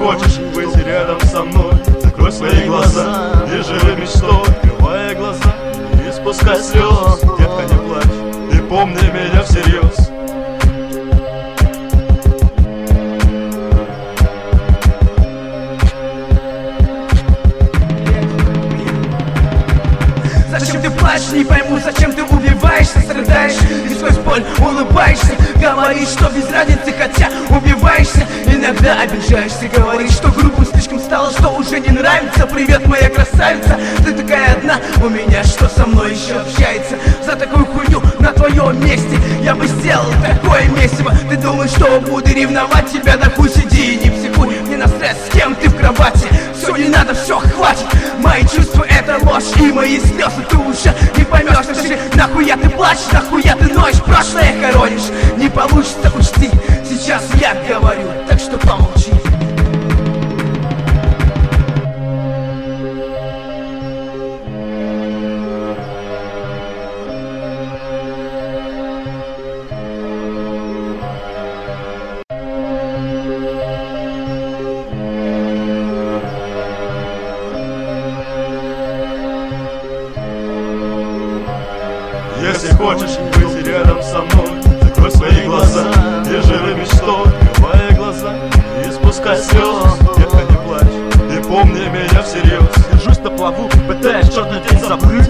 хочешь быть рядом со мной, закрой свои глаза и живи мечтой. Открывая глаза и спускай слез, детка, не плачь и помни меня всерьез. Зачем ты плачешь, не пойму, зачем ты убиваешься, страдаешь и сквозь боль улыбаешься. Говоришь, что без разницы, хотя убиваешься. Иногда обижаешься, говоришь, что грубо слишком стало, что уже не нравится. Привет, моя красавица, ты такая одна, у меня что со мной еще общается? За такую хуйню на твоем месте я бы сделал такое месиво. Ты думаешь, что буду ревновать тебя? Да хуй сиди и не психуй, не на стресс, с кем ты в кровати. Все не надо, все хватит, мои чувства это ложь и мои слезы ты уже не поймешь. Скажи, нахуя ты плачешь, нахуя ты ноешь, прошлое хоронишь? Не получится, учти, сейчас я говорю, так что помолчи. Если хочешь быть рядом со мной, закрой свои глаза и живи мечтой. Открывая глаза и спускай слез, детка, не плачь и помни меня всерьез. Держусь на плаву, пытаясь черный день забыть.